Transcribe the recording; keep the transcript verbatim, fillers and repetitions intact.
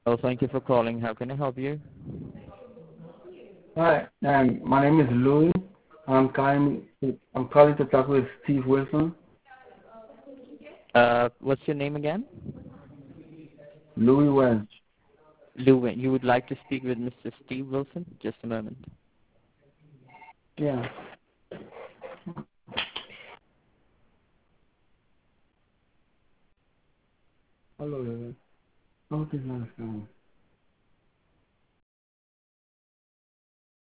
Oh, thank you for calling. How can I help you? Hi, um, my name is Louis. I'm calling. I'm calling to talk with Steve Wilson. Uh, what's your name again? Louis Welch. Lou, you would like to speak with Mister Steve Wilson? Just a moment. Yeah. Hello. Oh, this is not a phone.